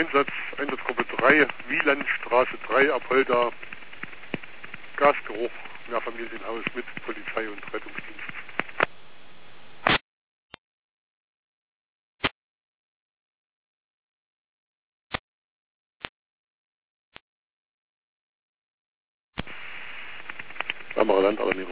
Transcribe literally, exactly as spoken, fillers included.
Einsatz, Einsatzgruppe drei, Wielandstraße drei, Apolda, Gasgeruch, Mehrfamilienhaus mit Polizei und Rettungsdienst. Wärmerer Landalarmierung.